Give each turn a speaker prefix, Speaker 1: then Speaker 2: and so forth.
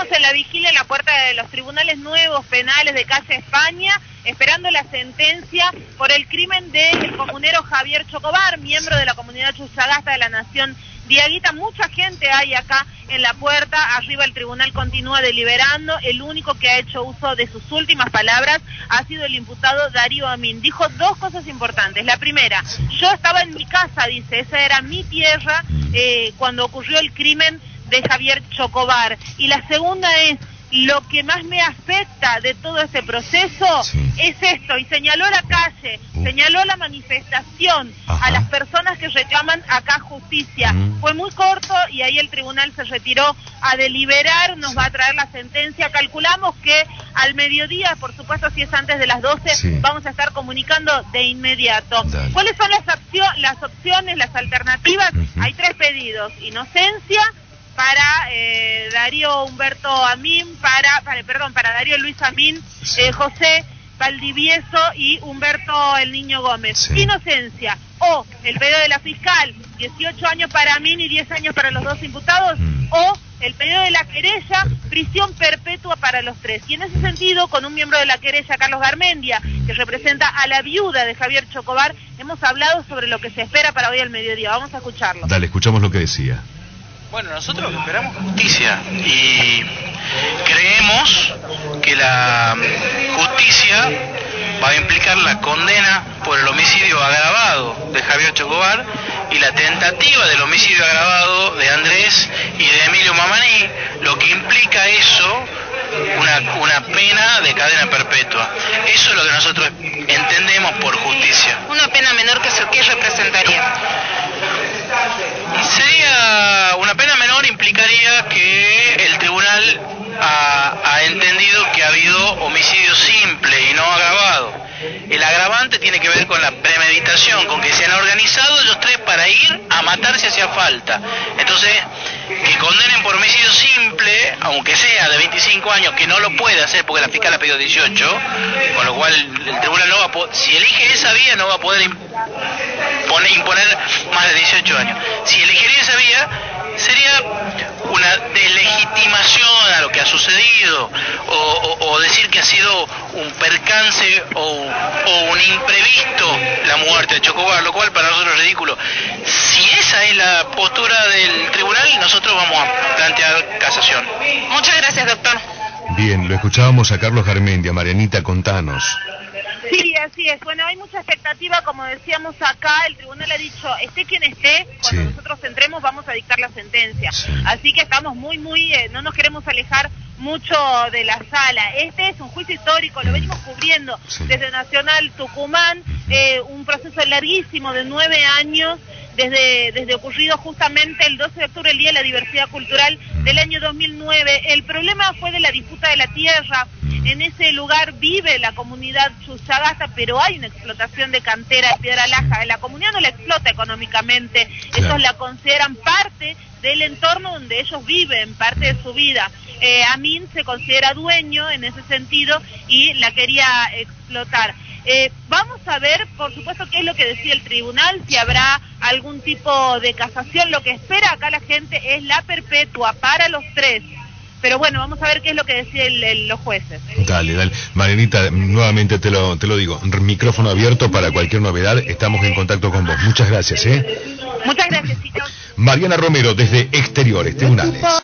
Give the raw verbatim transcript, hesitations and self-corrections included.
Speaker 1: Estamos en la vigilia en la puerta de los tribunales nuevos penales de Calle España, esperando la sentencia por el crimen del comunero Javier Chocobar, miembro de la comunidad Chuchagasta de la Nación Diaguita. Mucha gente hay acá en la puerta, arriba el tribunal continúa deliberando. El único que ha hecho uso de sus últimas palabras ha sido el imputado Darío Amin. Dijo dos cosas importantes. La primera, yo estaba en mi casa, dice, esa era mi tierra eh, cuando ocurrió el crimen de Javier Chocobar. Y la segunda es, lo que más me afecta de todo este proceso sí. es esto, y señaló la calle, uh. señaló la manifestación, Ajá. a las personas que reclaman acá justicia. Mm. Fue muy corto y ahí el tribunal se retiró a deliberar, nos sí. va a traer la sentencia. Calculamos que al mediodía, por supuesto si es antes de las doce, sí. vamos a estar comunicando de inmediato. Dale. ¿Cuáles son las, opcio- las opciones, las alternativas? Uh-huh. Hay tres pedidos: inocencia para eh, Darío Humberto Amin, para, para, perdón, para Darío Luis Amin, sí. eh, José Valdivieso y Humberto el Niño Gómez. Sí. Inocencia, o el pedido de la fiscal, dieciocho años para Amin y diez años para los dos imputados, mm. o el pedido de la querella, prisión perpetua para los tres. Y en ese sentido, con un miembro de la querella, Carlos Garmendia, que representa a la viuda de Javier Chocobar, hemos hablado sobre lo que se espera para hoy al mediodía. Vamos a escucharlo.
Speaker 2: Dale, escuchamos lo que decía.
Speaker 3: Bueno, nosotros esperamos justicia y creemos que la justicia va a implicar la condena por el homicidio agravado de Javier Chocobar y la tentativa del homicidio agravado de Andrés y de Emilio Mamaní, lo que implica eso, una, una pena de cadena perpetua. Eso es lo que nosotros entendemos por justicia.
Speaker 1: Una pena menor que ¿qué representaría?
Speaker 3: Sería una pena menor, implicaría que el tribunal ha, ha entendido que ha habido homicidio simple y no agravado. El agravante tiene que ver con la premeditación, con que se han organizado ellos tres para ir a matar si hacía falta. Entonces, que condenen por homicidio simple, aunque sea de veinticinco años, que no lo puede hacer porque la fiscal ha pedido dieciocho, con lo cual el tribunal no va a poder, si elige esa vía no va a poder imponer, imponer más de dieciocho años. Si elegiría esa vía, sería una deslegitimación a lo que ha sucedido, o, o, o decir que ha sido un percance o, o un imprevisto la muerte de Chocobar, lo cual para nosotros es ridículo. Si esa es la postura del tribunal, nosotros vamos a plantear casación.
Speaker 1: Muchas gracias, doctor.
Speaker 2: Bien, lo escuchábamos a Carlos Garmendia. Marianita, contanos.
Speaker 1: Sí, así es. Bueno, hay mucha expectativa, como decíamos acá, el tribunal ha dicho, esté quien esté, cuando sí. nosotros entremos vamos a dictar la sentencia. Sí. Así que estamos muy, muy, eh, no nos queremos alejar mucho de la sala. Este es un juicio histórico, lo venimos cubriendo sí. desde Nacional Tucumán, eh, un proceso larguísimo de nueve años, desde, desde ocurrido justamente el doce de octubre, el Día de la Diversidad Cultural del año dos mil nueve. El problema fue de la disputa de la tierra. En ese lugar vive la comunidad Chuchagasta, pero hay una explotación de cantera de piedra laja. La comunidad no la explota económicamente, claro. Ellos la consideran parte del entorno donde ellos viven, parte de su vida. Eh, Amin se considera dueño en ese sentido y la quería explotar. Eh, vamos a ver, por supuesto, qué es lo que decía el tribunal, si habrá algún tipo de casación. Lo que espera acá la gente es la perpetua para los tres. Pero bueno, vamos a ver qué es lo que deciden los jueces.
Speaker 2: Dale, dale. Marianita, nuevamente te lo, te lo digo, micrófono abierto para cualquier novedad, estamos en contacto con vos. Muchas gracias, ¿eh?
Speaker 1: Muchas gracias, chicos.
Speaker 2: Mariana Romero, desde Exteriores Tribunales.